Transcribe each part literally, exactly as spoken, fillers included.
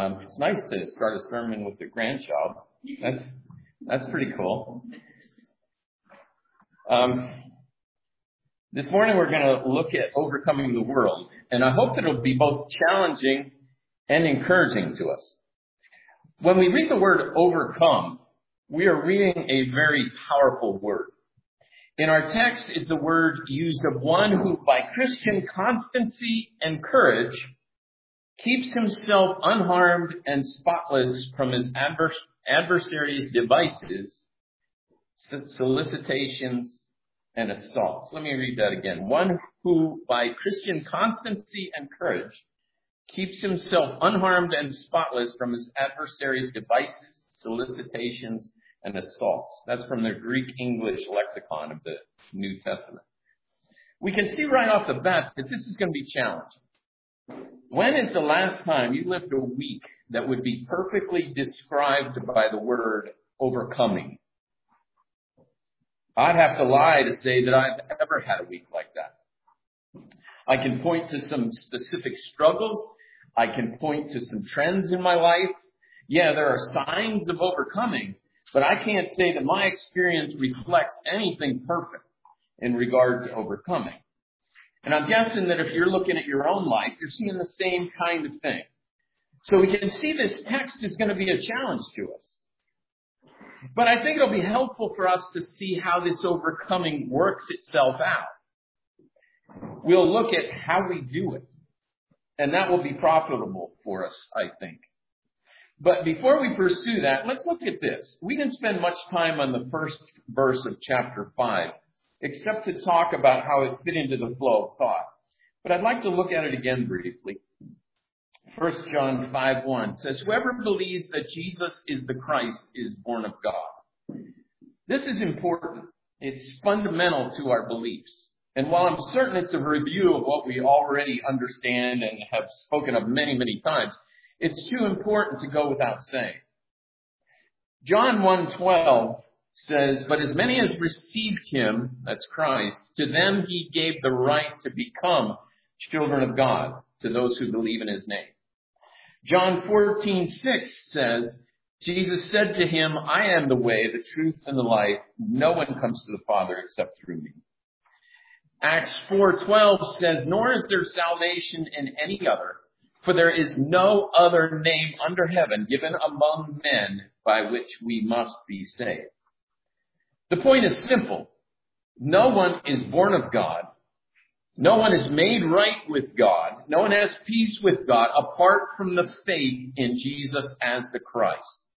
Um, it's nice to start a sermon with the grandchild. That's that's pretty cool. Um, this morning we're going to look at overcoming the world, and I hope that it'll be both challenging and encouraging to us. When we read the word overcome, we are reading a very powerful word. In our text, it's a word used of one who, by Christian constancy and courage, keeps himself unharmed and spotless from his advers- adversaries' devices, solicitations, and assaults. Let me read that again. One who, by Christian constancy and courage, keeps himself unharmed and spotless from his adversaries' devices, solicitations, and assaults. That's from the Greek-English lexicon of the New Testament. We can see right off the bat that this is going to be challenging. When is the last time you lived a week that would be perfectly described by the word overcoming? I'd have to lie to say that I've ever had a week like that. I can point to some specific struggles. I can point to some trends in my life. Yeah, there are signs of overcoming, but I can't say that my experience reflects anything perfect in regard to overcoming. And I'm guessing that if you're looking at your own life, you're seeing the same kind of thing. So we can see this text is going to be a challenge to us. But I think it'll be helpful for us to see how this overcoming works itself out. We'll look at how we do it. And that will be profitable for us, I think. But before we pursue that, let's look at this. We didn't spend much time on the first verse of chapter five, except to talk about how it fit into the flow of thought. But I'd like to look at it again briefly. First John five one says, whoever believes that Jesus is the Christ is born of God. This is important. It's fundamental to our beliefs. And while I'm certain it's a review of what we already understand and have spoken of many, many times, it's too important to go without saying. John one twelve says, but as many as received him, that's Christ, to them he gave the right to become children of God, to those who believe in his name. John fourteen six says, Jesus said to him, I am the way, the truth, and the life. No one comes to the Father except through me. Acts four twelve says, nor is there salvation in any other, for there is no other name under heaven given among men by which we must be saved. The point is simple. No one is born of God. No one is made right with God. No one has peace with God apart from the faith in Jesus as the Christ.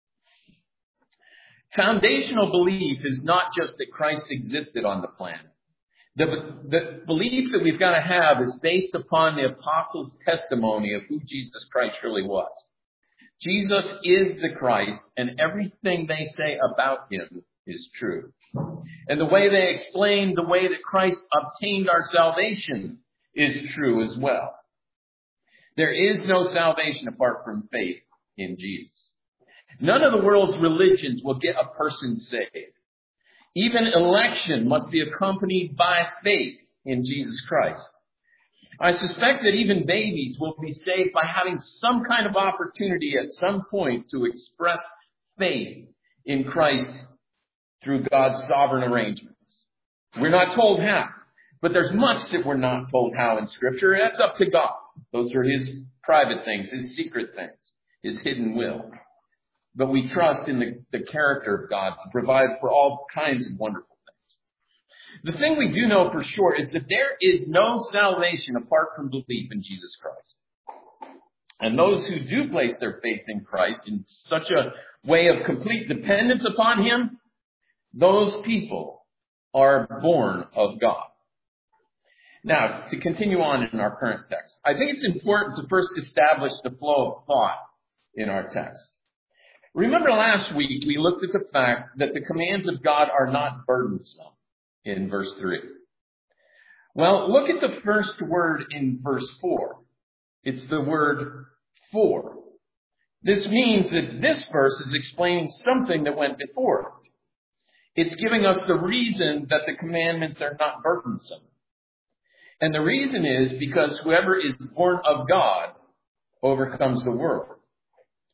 Foundational belief is not just that Christ existed on the planet. The, the belief that we've got to have is based upon the apostles' testimony of who Jesus Christ really was. Jesus is the Christ, and everything they say about him is true. And the way they explain the way that Christ obtained our salvation is true as well. There is no salvation apart from faith in Jesus. None of the world's religions will get a person saved. Even election must be accompanied by faith in Jesus Christ. I suspect that even babies will be saved by having some kind of opportunity at some point to express faith in Christ through God's sovereign arrangements. We're not told how, but there's much that we're not told how in Scripture. That's up to God. Those are his private things, his secret things, his hidden will. But we trust in the, the character of God to provide for all kinds of wonderful things. The thing we do know for sure is that there is no salvation apart from belief in Jesus Christ. And those who do place their faith in Christ in such a way of complete dependence upon him, those people are born of God. Now, to continue on in our current text, I think it's important to first establish the flow of thought in our text. Remember last week we looked at the fact that the commands of God are not burdensome in verse three. Well, look at the first word in verse four. It's the word for. This means that this verse is explaining something that went before it. It's giving us the reason that the commandments are not burdensome. And the reason is because whoever is born of God overcomes the world.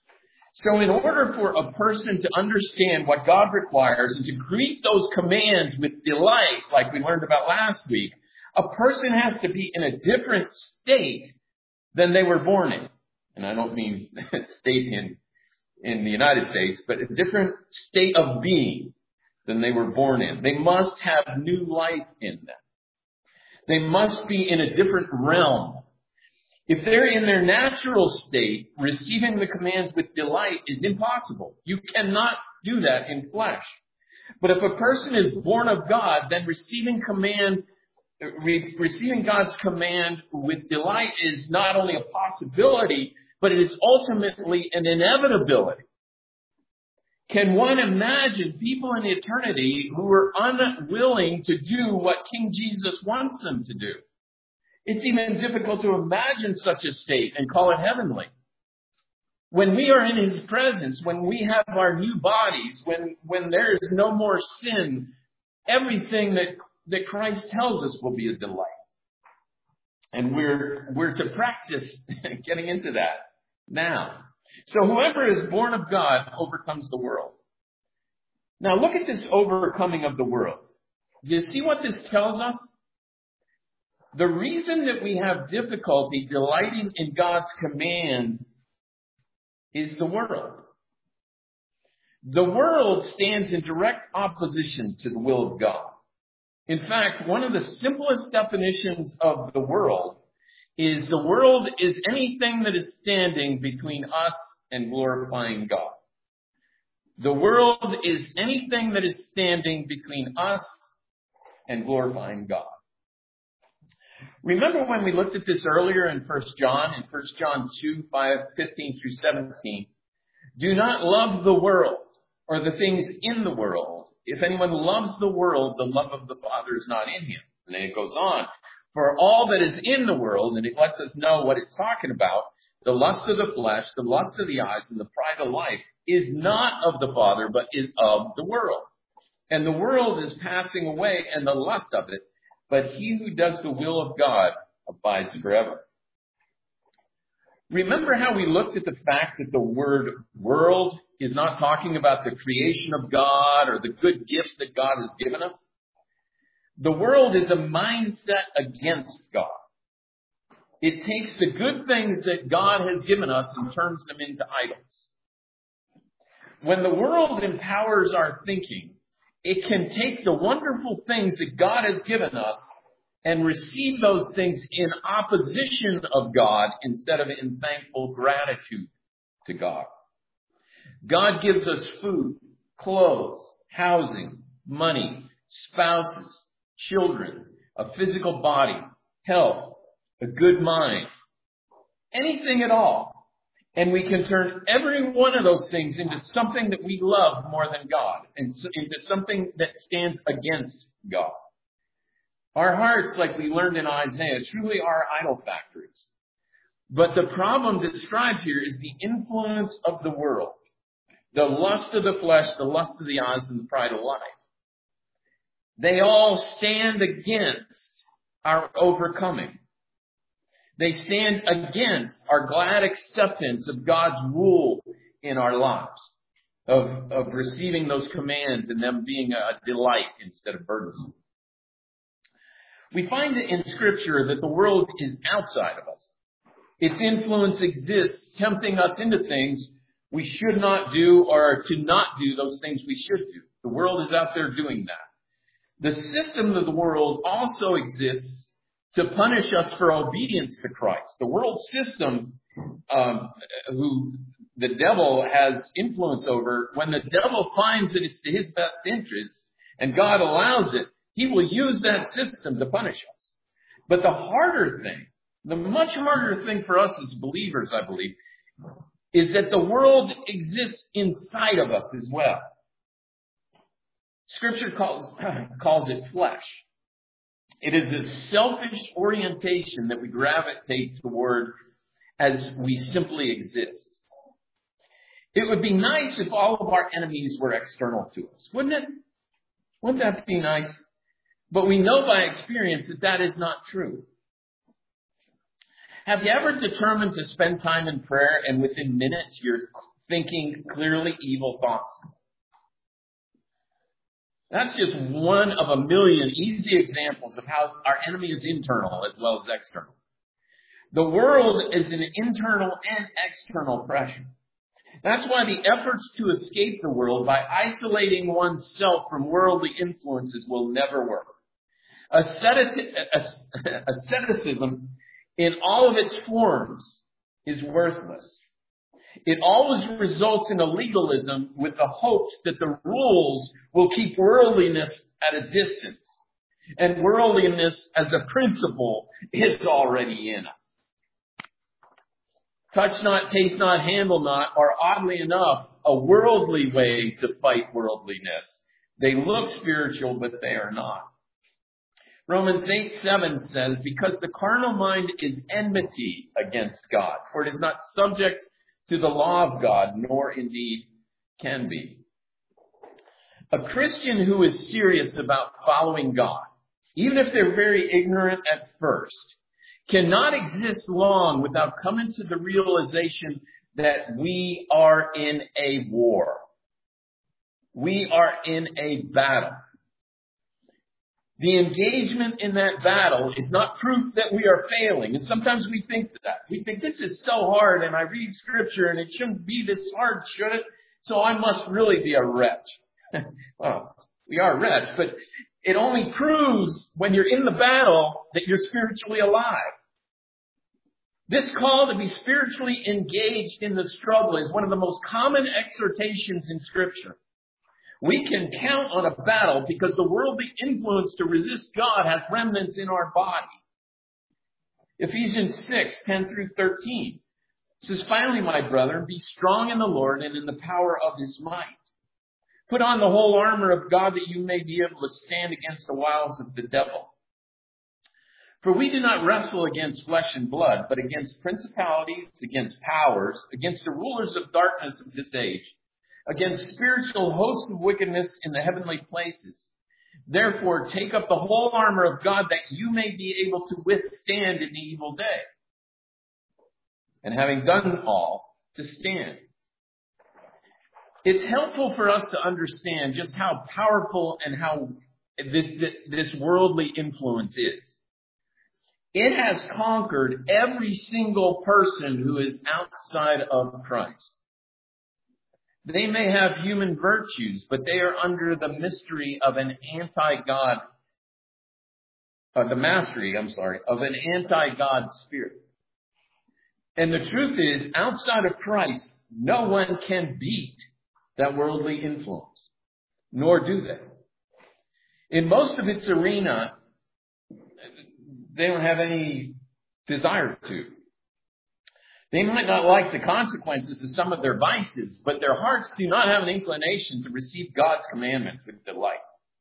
So in order for a person to understand what God requires and to greet those commands with delight, like we learned about last week, a person has to be in a different state than they were born in. And I don't mean state in, in the United States, but a different state of being than they were born in. They must have new life in them. They must be in a different realm. If they're in their natural state, receiving the commands with delight is impossible. You cannot do that in flesh. But if a person is born of God, then receiving command, re- receiving God's command with delight is not only a possibility, but it is ultimately an inevitability. Can one imagine people in eternity who are unwilling to do what King Jesus wants them to do? It's even difficult to imagine such a state and call it heavenly. When we are in His presence, when we have our new bodies, when, when there is no more sin, everything that, that Christ tells us will be a delight. And we're, we're to practice getting into that now. So whoever is born of God overcomes the world. Now look at this overcoming of the world. Do you see what this tells us? The reason that we have difficulty delighting in God's command is the world. The world stands in direct opposition to the will of God. In fact, one of the simplest definitions of the world is the world is anything that is standing between us and glorifying God. The world is anything that is standing between us and glorifying God. Remember when we looked at this earlier in First John, in First John two, five, fifteen through seventeen? Do not love the world or the things in the world. If anyone loves the world, the love of the Father is not in him. And then it goes on. For all that is in the world, and it lets us know what it's talking about, the lust of the flesh, the lust of the eyes, and the pride of life is not of the Father, but is of the world. And the world is passing away and the lust of it, but he who does the will of God abides forever. Remember how we looked at the fact that the word world is not talking about the creation of God or the good gifts that God has given us? The world is a mindset against God. It takes the good things that God has given us and turns them into idols. When the world empowers our thinking, it can take the wonderful things that God has given us and receive those things in opposition of God instead of in thankful gratitude to God. God gives us food, clothes, housing, money, spouses, children, a physical body, health, a good mind, anything at all. And we can turn every one of those things into something that we love more than God, and into something that stands against God. Our hearts, like we learned in Isaiah, truly are idol factories. But the problem described here is the influence of the world, the lust of the flesh, the lust of the eyes, and the pride of life. They all stand against our overcoming. They stand against our glad acceptance of God's rule in our lives, of, of receiving those commands and them being a delight instead of burdensome. We find it in Scripture that the world is outside of us. Its influence exists, tempting us into things we should not do or to not do those things we should do. The world is out there doing that. The system of the world also exists to punish us for obedience to Christ. The world system, um, who the devil has influence over, when the devil finds that it's to his best interest and God allows it, he will use that system to punish us. But the harder thing, the much harder thing for us as believers, I believe, is that the world exists inside of us as well. Scripture calls, calls it flesh. It is a selfish orientation that we gravitate toward as we simply exist. It would be nice if all of our enemies were external to us, wouldn't it? Wouldn't that be nice? But we know by experience that that is not true. Have you ever determined to spend time in prayer and within minutes you're thinking clearly evil thoughts. That's just one of a million easy examples of how our enemy is internal as well as external. The world is an internal and external pressure. That's why the efforts to escape the world by isolating oneself from worldly influences will never work. Asceticism in all of its forms is worthless. It always results in a legalism with the hopes that the rules will keep worldliness at a distance. And worldliness as a principle is already in us. Touch not, taste not, handle not are oddly enough a worldly way to fight worldliness. They look spiritual, but they are not. Romans eight seven says, because the carnal mind is enmity against God, for it is not subject to the law of God, nor indeed can be. A Christian who is serious about following God, even if they're very ignorant at first, cannot exist long without coming to the realization that we are in a war. We are in a battle. The engagement in that battle is not proof that we are failing. And sometimes we think that. We think this is so hard, and I read scripture and it shouldn't be this hard, should it? So I must really be a wretch. Well, we are a wretch, but it only proves when you're in the battle that you're spiritually alive. This call to be spiritually engaged in the struggle is one of the most common exhortations in Scripture. We can count on a battle because the worldly influence to resist God has remnants in our body. Ephesians six, ten through thirteen says, finally, my brethren, be strong in the Lord and in the power of his might. Put on the whole armor of God that you may be able to stand against the wiles of the devil. For we do not wrestle against flesh and blood, but against principalities, against powers, against the rulers of darkness of this age, against spiritual hosts of wickedness in the heavenly places. Therefore, take up the whole armor of God that you may be able to withstand in the evil day. And having done all, to stand. It's helpful for us to understand just how powerful and how this, this worldly influence is. It has conquered every single person who is outside of Christ. They may have human virtues, but they are under the mystery of an anti-God, uh, the mastery, I'm sorry, of an anti-God spirit. And the truth is, outside of Christ, no one can beat that worldly influence, nor do they. In most of its arena, they don't have any desire to. They might not like the consequences of some of their vices, but their hearts do not have an inclination to receive God's commandments with delight.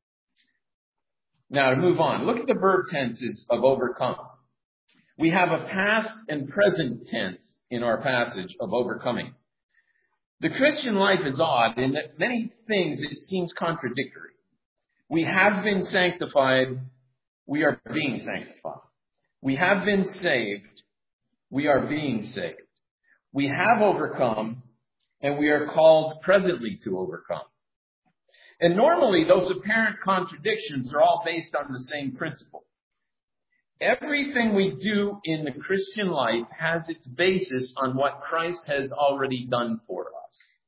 Now, to move on, look at the verb tenses of overcome. We have a past and present tense in our passage of overcoming. The Christian life is odd in that many things it seems contradictory. We have been sanctified. We are being sanctified. We have been saved. We are being saved. We have overcome, and we are called presently to overcome. And normally, those apparent contradictions are all based on the same principle. Everything we do in the Christian life has its basis on what Christ has already done for us.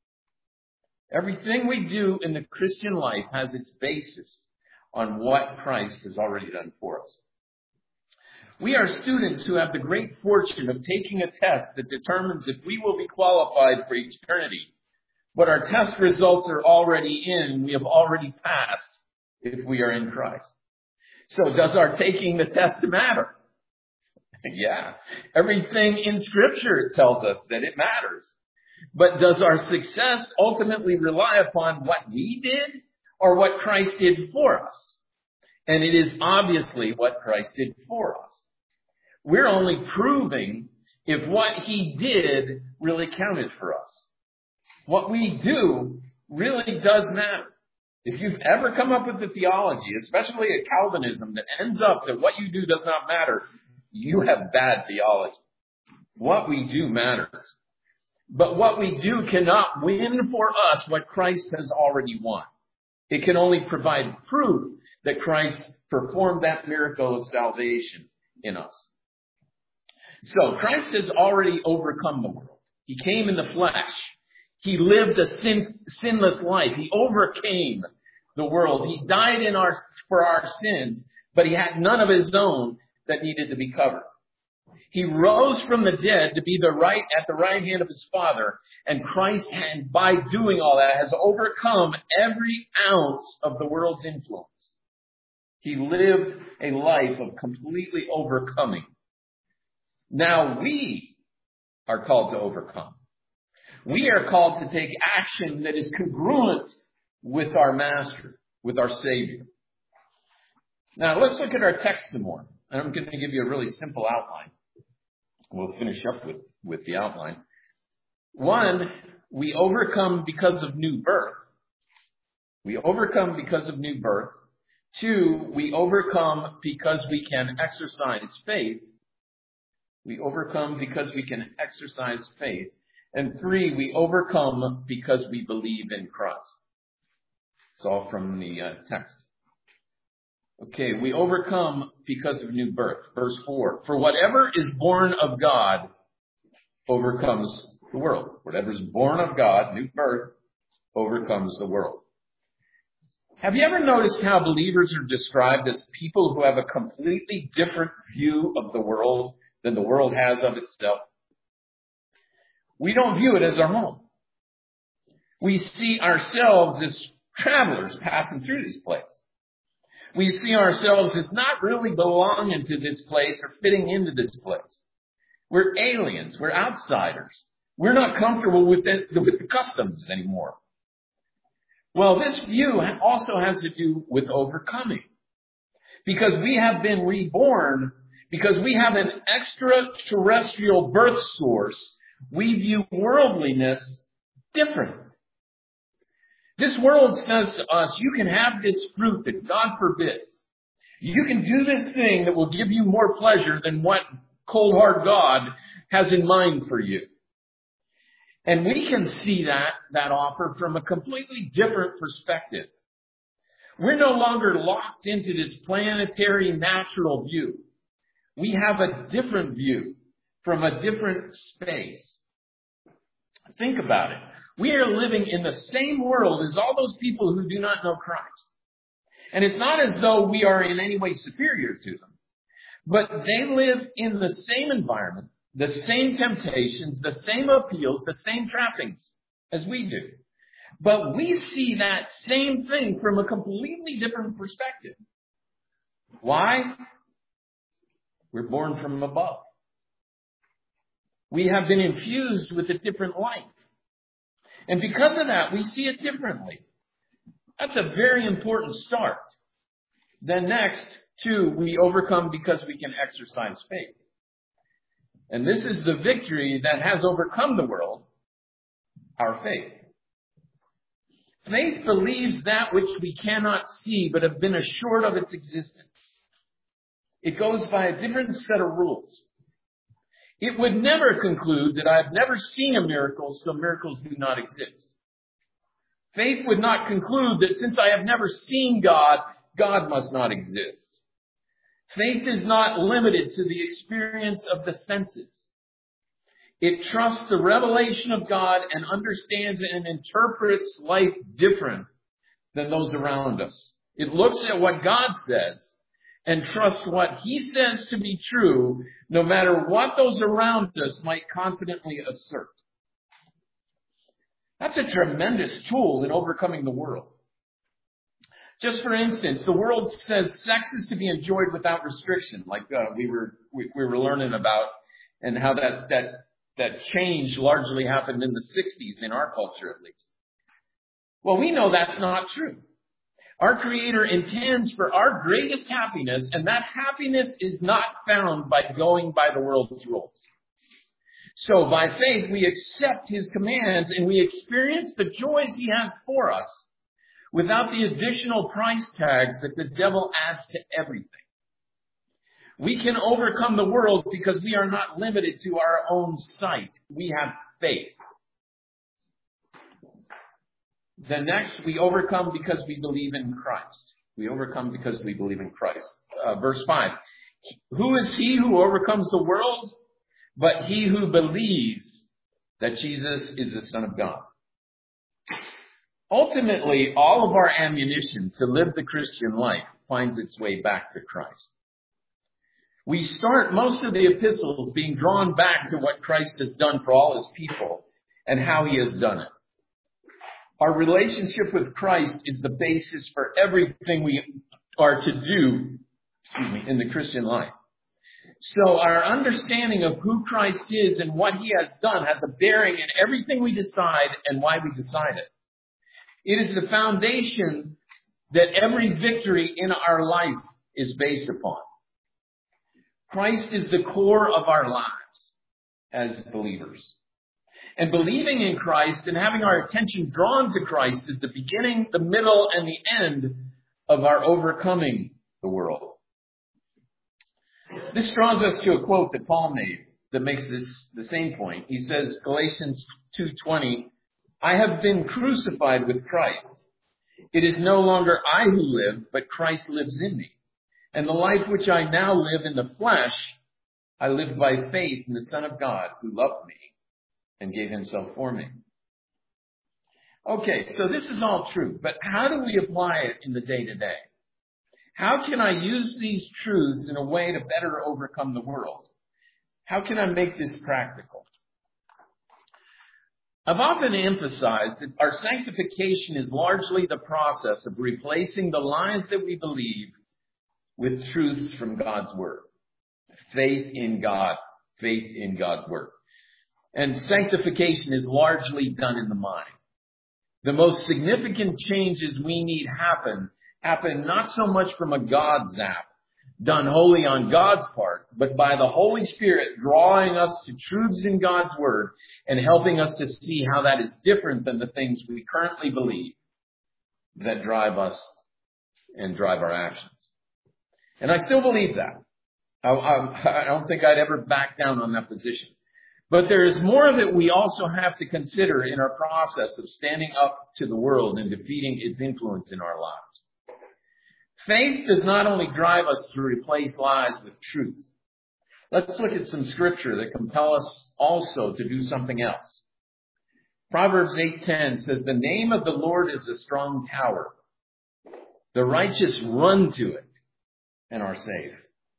Everything we do in the Christian life has its basis on what Christ has already done for us. We are students who have the great fortune of taking a test that determines if we will be qualified for eternity. But our test results are already in. We have already passed if we are in Christ. So does our taking the test matter? Yeah. Everything in Scripture tells us that it matters. But does our success ultimately rely upon what we did or what Christ did for us? And it is obviously what Christ did for us. We're only proving if what he did really counted for us. What we do really does matter. If you've ever come up with a theology, especially a Calvinism, that ends up that what you do does not matter, you have bad theology. What we do matters. But what we do cannot win for us what Christ has already won. It can only provide proof that Christ performed that miracle of salvation in us. So Christ has already overcome the world. He came in the flesh. He lived a sin, sinless life. He overcame the world. He died in our, for our sins, but he had none of his own that needed to be covered. He rose from the dead to be the right at the right hand of his Father, and Christ, and by doing all that, has overcome every ounce of the world's influence. He lived a life of completely overcoming. Now we are called to overcome. We are called to take action that is congruent with our Master, with our Savior. Now let's look at our text some more. And I'm going to give you a really simple outline. We'll finish up with, with the outline. One, we overcome because of new birth. We overcome because of new birth. Two, we overcome because we can exercise faith. We overcome because we can exercise faith. And three, we overcome because we believe in Christ. It's all from the uh, text. Okay, we overcome because of new birth. Verse four, for whatever is born of God overcomes the world. Whatever is born of God, new birth, overcomes the world. Have you ever noticed how believers are described as people who have a completely different view of the world than the world has of itself? We don't view it as our home. We see ourselves as travelers passing through this place. We see ourselves as not really belonging to this place or fitting into this place. We're aliens. We're outsiders. We're not comfortable with the, with the customs anymore. Well, this view also has to do with overcoming. Because we have been reborn, because we have an extraterrestrial birth source, we view worldliness different. This world says to us, you can have this fruit that God forbids. You can do this thing that will give you more pleasure than what cold hard God has in mind for you. And we can see that, that offer from a completely different perspective. We're no longer locked into this planetary natural view. We have a different view from a different space. Think about it. We are living in the same world as all those people who do not know Christ. And it's not as though we are in any way superior to them. But they live in the same environment, the same temptations, the same appeals, the same trappings as we do. But we see that same thing from a completely different perspective. Why? We're born from above. We have been infused with a different life. And because of that, we see it differently. That's a very important start. Then next, two, we overcome because we can exercise faith. And this is the victory that has overcome the world, our faith. Faith believes that which we cannot see but have been assured of its existence. It goes by a different set of rules. It would never conclude that I've never seen a miracle, so miracles do not exist. Faith would not conclude that since I have never seen God, God must not exist. Faith is not limited to the experience of the senses. It trusts the revelation of God and understands and interprets life different than those around us. It looks at what God says and trust what he says to be true, no matter what those around us might confidently assert. That's a tremendous tool in overcoming the world. Just for instance, the world says sex is to be enjoyed without restriction, like uh, we were we, we were learning about, and how that that that change largely happened in the sixties in our culture, at least. Well, we know that's not true. Our Creator intends for our greatest happiness, and that happiness is not found by going by the world's rules. So by faith, we accept his commands and we experience the joys he has for us without the additional price tags that the devil adds to everything. We can overcome the world because we are not limited to our own sight. We have faith. The next, we overcome because we believe in Christ. We overcome because we believe in Christ. Uh, verse five. Who is he who overcomes the world? But he who believes that Jesus is the Son of God. Ultimately, all of our ammunition to live the Christian life finds its way back to Christ. We start most of the epistles being drawn back to what Christ has done for all his people and how he has done it. Our relationship with Christ is the basis for everything we are to do, excuse me, in the Christian life. So our understanding of who Christ is and what he has done has a bearing in everything we decide and why we decide it. It is the foundation that every victory in our life is based upon. Christ is the core of our lives as believers. And believing in Christ and having our attention drawn to Christ is the beginning, the middle, and the end of our overcoming the world. This draws us to a quote that Paul made that makes this the same point. He says, Galatians two twenty, I have been crucified with Christ. It is no longer I who live, but Christ lives in me. And the life which I now live in the flesh, I live by faith in the Son of God who loved me and gave himself for me. Okay, so this is all true, but how do we apply it in the day-to-day? How can I use these truths in a way to better overcome the world? How can I make this practical? I've often emphasized that our sanctification is largely the process of replacing the lies that we believe with truths from God's Word. Faith in God, faith in God's Word. And sanctification is largely done in the mind. The most significant changes we need happen, happen not so much from a God zap, done wholly on God's part, but by the Holy Spirit drawing us to truths in God's Word and helping us to see how that is different than the things we currently believe that drive us and drive our actions. And I still believe that. I, I, I don't think I'd ever back down on that position. But there is more that we also have to consider in our process of standing up to the world and defeating its influence in our lives. Faith does not only drive us to replace lies with truth. Let's look at some scripture that compel us also to do something else. Proverbs eight ten says, the name of the Lord is a strong tower. The righteous run to it and are safe.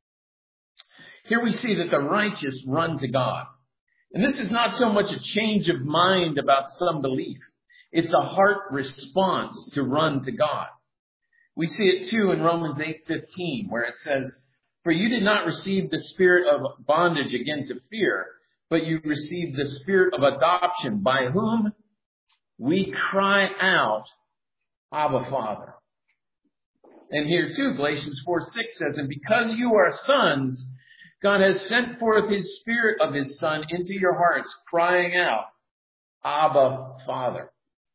Here we see that the righteous run to God. And this is not so much a change of mind about some belief. It's a heart response to run to God. We see it too in Romans eight fifteen, where it says, for you did not receive the spirit of bondage again to fear, but you received the spirit of adoption, by whom we cry out, Abba, Father. And here too, Galatians four six says, and because you are sons, God has sent forth his spirit of his Son into your hearts, crying out, Abba, Father.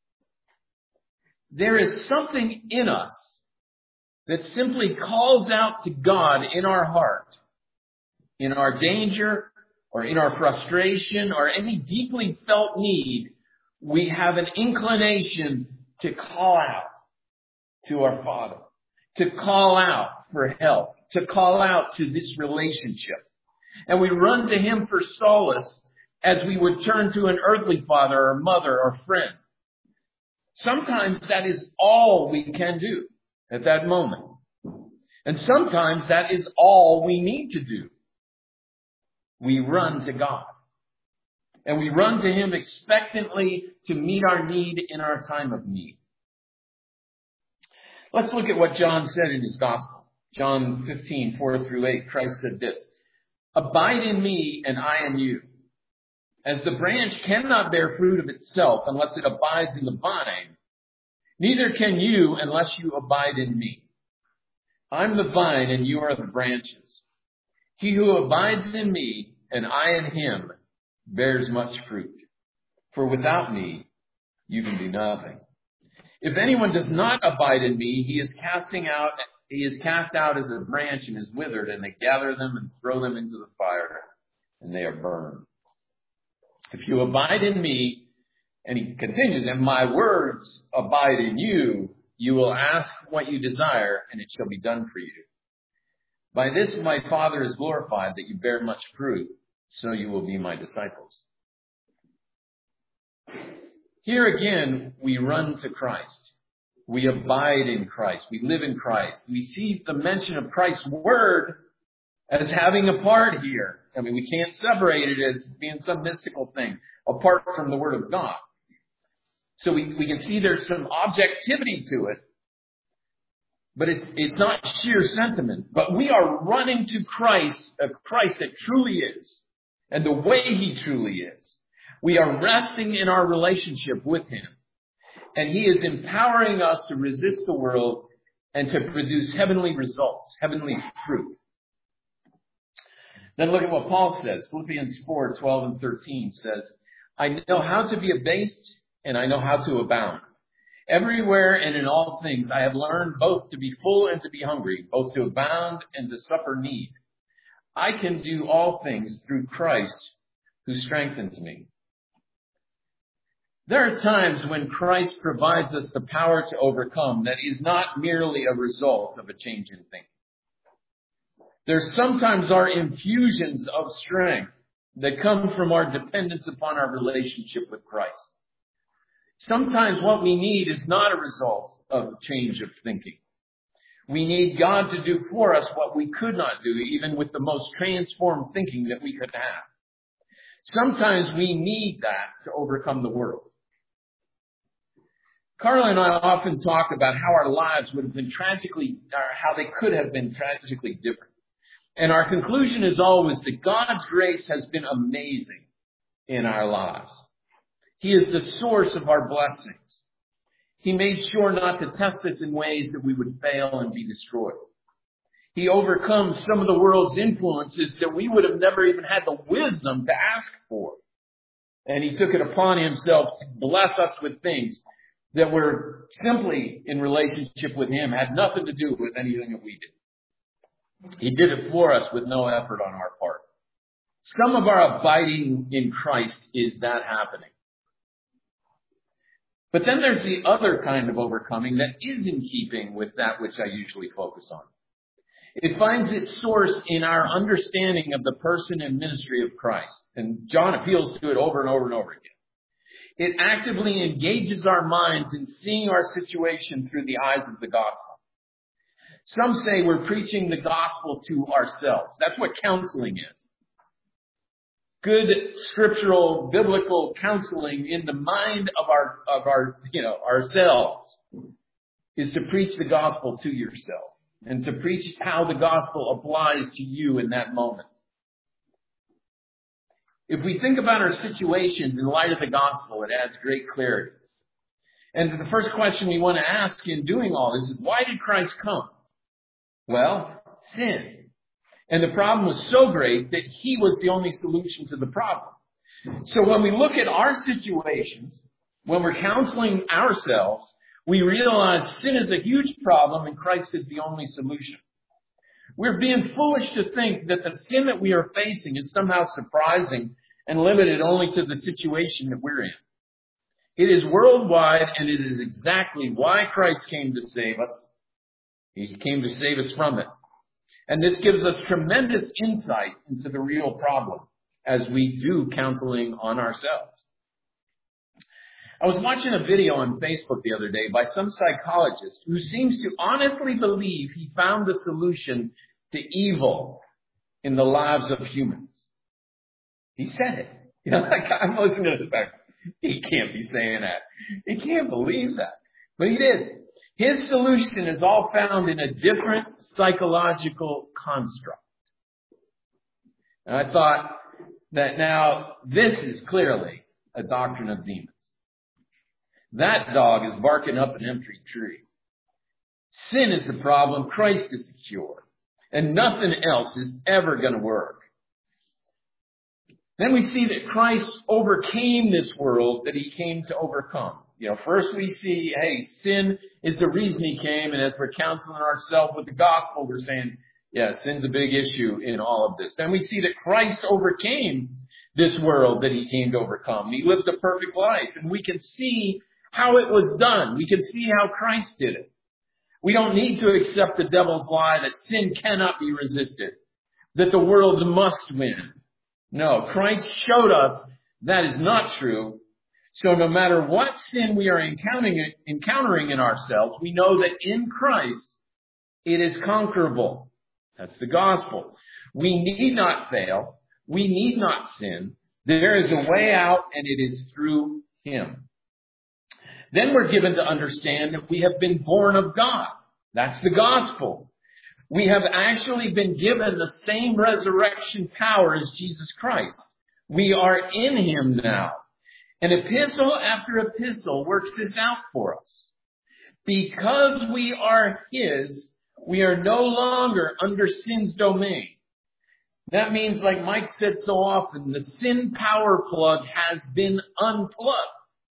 There is something in us that simply calls out to God in our heart, in our danger or in our frustration or any deeply felt need. We have an inclination to call out to our Father, to call out for help, to call out to this relationship. And we run to him for solace as we would turn to an earthly father or mother or friend. Sometimes that is all we can do at that moment. And sometimes that is all we need to do. We run to God. And we run to him expectantly to meet our need in our time of need. Let's look at what John said in his gospel. John fifteen, four through eight, Christ said this, abide in me and I in you. As the branch cannot bear fruit of itself unless it abides in the vine, neither can you unless you abide in me. I'm the vine and you are the branches. He who abides in me and I in him bears much fruit. For without me, you can do nothing. If anyone does not abide in me, he is casting out He is cast out as a branch and is withered, and they gather them and throw them into the fire, and they are burned. If you abide in me, And he continues, and my words abide in you. You will ask what you desire, and it shall be done for you. By this my Father is glorified, that you bear much fruit, so you will be my disciples. Here again, we run to Christ. We abide in Christ. We live in Christ. We see the mention of Christ's word as having a part here. I mean, we can't separate it as being some mystical thing apart from the word of God. So we, we can see there's some objectivity to it, but it's, it's not sheer sentiment. But we are running to Christ, a Christ that truly is, and the way he truly is. We are resting in our relationship with him. And he is empowering us to resist the world and to produce heavenly results, heavenly fruit. Then look at what Paul says. Philippians four, twelve and thirteen says, I know how to be abased and I know how to abound. Everywhere and in all things I have learned both to be full and to be hungry, both to abound and to suffer need. I can do all things through Christ who strengthens me. There are times when Christ provides us the power to overcome that is not merely a result of a change in thinking. There sometimes are infusions of strength that come from our dependence upon our relationship with Christ. Sometimes what we need is not a result of a change of thinking. We need God to do for us what we could not do, even with the most transformed thinking that we could have. Sometimes we need that to overcome the world. Carla and I often talk about how our lives would have been tragically, or how they could have been tragically different. And our conclusion is always that God's grace has been amazing in our lives. He is the source of our blessings. He made sure not to test us in ways that we would fail and be destroyed. He overcomes some of the world's influences that we would have never even had the wisdom to ask for. And he took it upon himself to bless us with things that were simply in relationship with him, had nothing to do with anything that we did. He did it for us with no effort on our part. Some of our abiding in Christ is that happening. But then there's the other kind of overcoming that is in keeping with that which I usually focus on. It finds its source in our understanding of the person and ministry of Christ. And John appeals to it over and over and over again. It actively engages our minds in seeing our situation through the eyes of the gospel. Some say we're preaching the gospel to ourselves. That's what counseling is. Good scriptural, biblical counseling in the mind of our, of our, you know, ourselves is to preach the gospel to yourself and to preach how the gospel applies to you in that moment. If we think about our situations in light of the gospel, it adds great clarity. And the first question we want to ask in doing all this is, why did Christ come? Well, sin. And the problem was so great that he was the only solution to the problem. So when we look at our situations, when we're counseling ourselves, we realize sin is a huge problem and Christ is the only solution. We're being foolish to think that the sin that we are facing is somehow surprising and limited only to the situation that we're in. It is worldwide, and it is exactly why Christ came to save us. He came to save us from it. And this gives us tremendous insight into the real problem as we do counseling on ourselves. I was watching a video on Facebook the other day by some psychologist who seems to honestly believe he found the solution to evil in the lives of humans. He said it. You know, like I'm listening to this back. He can't be saying that. He can't believe that. But he did. His solution is all found in a different psychological construct. And I thought that now this is clearly a doctrine of demons. That dog is barking up an empty tree. Sin is the problem. Christ is the cure. And nothing else is ever going to work. Then we see that Christ overcame this world that he came to overcome. You know, first we see, hey, sin is the reason he came. And as we're counseling ourselves with the gospel, we're saying, yeah, sin's a big issue in all of this. Then we see that Christ overcame this world that he came to overcome. He lived a perfect life, and we can see how it was done. We can see how Christ did it. We don't need to accept the devil's lie that sin cannot be resisted, that the world must win. No, Christ showed us that is not true. So no matter what sin we are encountering, encountering in ourselves, we know that in Christ it is conquerable. That's the gospel. We need not fail. We need not sin. There is a way out, and it is through him. Then we're given to understand that we have been born of God. That's the gospel. We have actually been given the same resurrection power as Jesus Christ. We are in him now. And epistle after epistle works this out for us. Because we are his, we are no longer under sin's domain. That means, like Mike said so often, the sin power plug has been unplugged.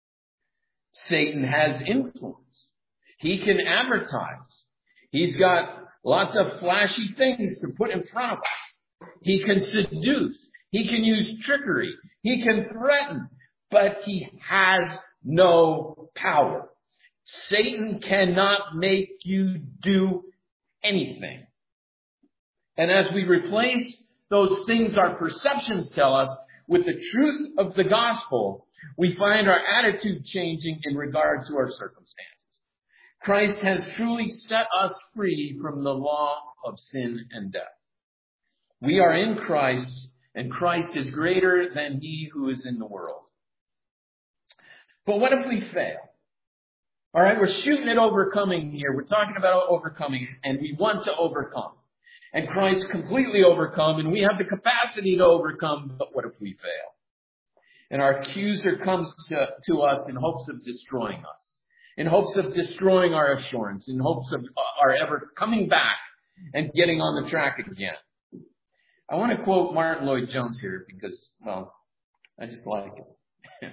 Satan has influence. He can advertise. He's got lots of flashy things to put in front of us. He can seduce. He can use trickery. He can threaten. But he has no power. Satan cannot make you do anything. And as we replace those things our perceptions tell us with the truth of the gospel, we find our attitude changing in regard to our circumstances. Christ has truly set us free from the law of sin and death. We are in Christ, and Christ is greater than he who is in the world. But what if we fail? All right, we're shooting at overcoming here. We're talking about overcoming, and we want to overcome. And Christ completely overcome, and we have the capacity to overcome, but what if we fail? And our accuser comes to, to us in hopes of destroying us, in hopes of destroying our assurance, in hopes of our ever coming back and getting on the track again. I want to quote Martin Lloyd-Jones here because, well, I just like it.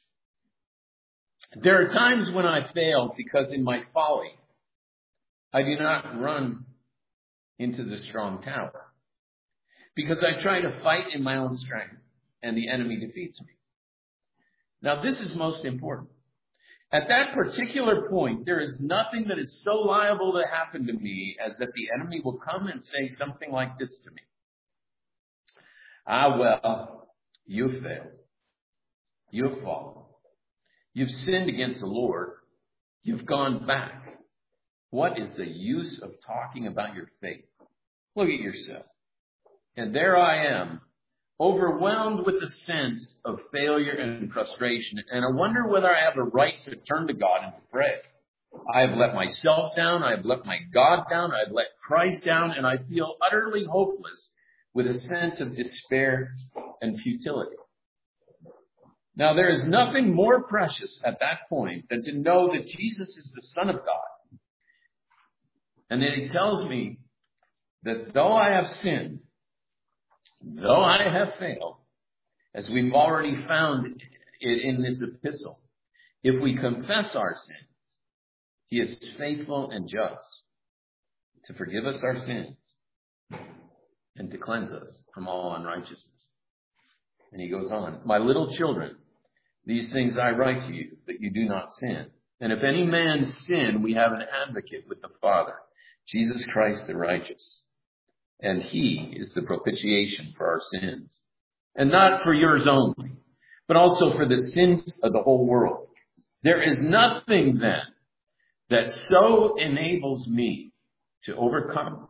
There are times when I fail because in my folly, I do not run into the strong tower, because I try to fight in my own strength and the enemy defeats me. Now, this is most important. At that particular point, there is nothing that is so liable to happen to me as that the enemy will come and say something like this to me. Ah, well, you've failed. You've fallen. You've sinned against the Lord. You've gone back. What is the use of talking about your faith? Look at yourself. And there I am, overwhelmed with a sense of failure and frustration. And I wonder whether I have a right to turn to God and to pray. I have let myself down. I have let my God down. I have let Christ down. And I feel utterly hopeless with a sense of despair and futility. Now, there is nothing more precious at that point than to know that Jesus is the Son of God. And that he tells me that though I have sinned, though I have failed, as we've already found it in this epistle, if we confess our sins, he is faithful and just to forgive us our sins and to cleanse us from all unrighteousness. And he goes on, my little children, these things I write to you, that you do not sin. And if any man sin, we have an advocate with the Father, Jesus Christ the righteous. And he is the propitiation for our sins. And not for yours only, but also for the sins of the whole world. There is nothing then that so enables me to overcome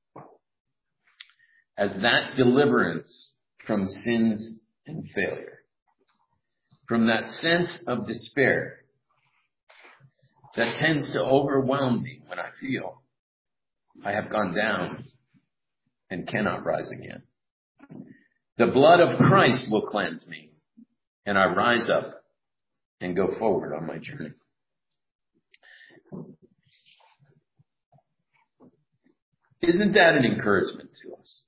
as that deliverance from sins and failure. From that sense of despair that tends to overwhelm me when I feel I have gone down and cannot rise again. The blood of Christ will cleanse me, and I rise up and go forward on my journey. Isn't that an encouragement to us?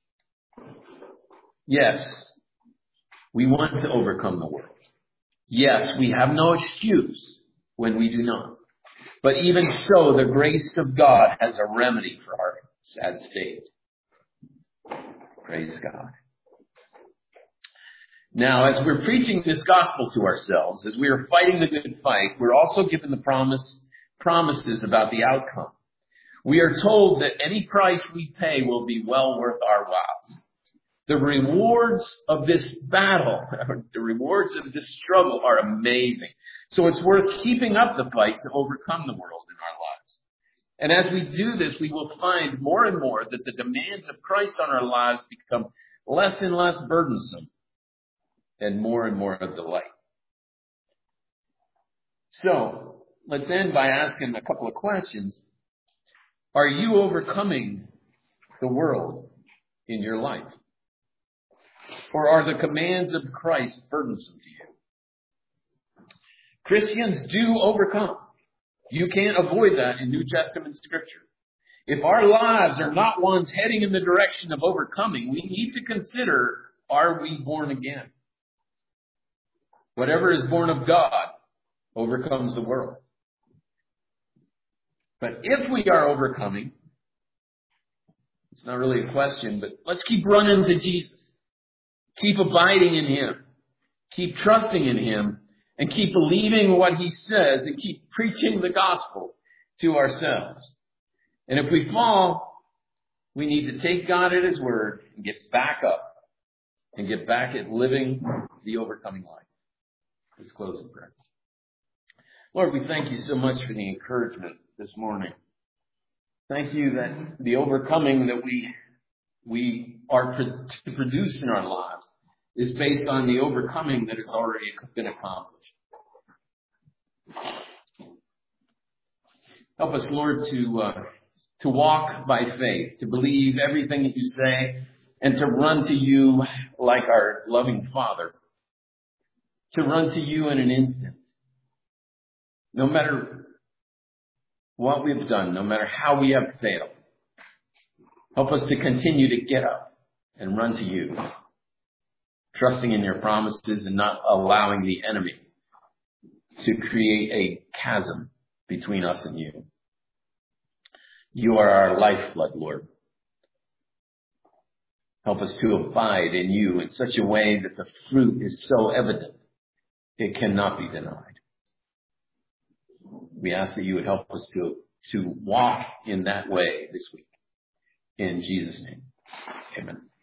Yes, we want to overcome the world. Yes, we have no excuse when we do not. But even so, the grace of God has a remedy for our sad state. Praise God. Now, as we're preaching this gospel to ourselves, as we are fighting the good fight, we're also given the promise, promises about the outcome. We are told that any price we pay will be well worth our while. The rewards of this battle, the rewards of this struggle are amazing. So it's worth keeping up the fight to overcome the world in our lives. And as we do this, we will find more and more that the demands of Christ on our lives become less and less burdensome and more and more a delight. So let's end by asking a couple of questions. Are you overcoming the world in your life? Or are the commands of Christ burdensome to you? Christians do overcome. You can't avoid that in New Testament Scripture. If our lives are not ones heading in the direction of overcoming, we need to consider, are we born again? Whatever is born of God overcomes the world. But if we are overcoming, it's not really a question, but let's keep running to Jesus. Keep abiding in Him. Keep trusting in Him. And keep believing what He says. And keep preaching the gospel to ourselves. And if we fall, we need to take God at His word and get back up. And get back at living the overcoming life. Let's close in prayer. Lord, we thank You so much for the encouragement this morning. Thank You that the overcoming that we we are pro- to produce in our lives is based on the overcoming that has already been accomplished. Help us, Lord, to uh, to walk by faith, to believe everything that You say, and to run to You like our loving Father. To run to You in an instant. No matter what we've done, no matter how we have failed. Help us to continue to get up and run to You. Trusting in Your promises and not allowing the enemy to create a chasm between us and You. You are our lifeblood, Lord. Help us to abide in You in such a way that the fruit is so evident it cannot be denied. We ask that You would help us to, to walk in that way this week. In Jesus' name, amen.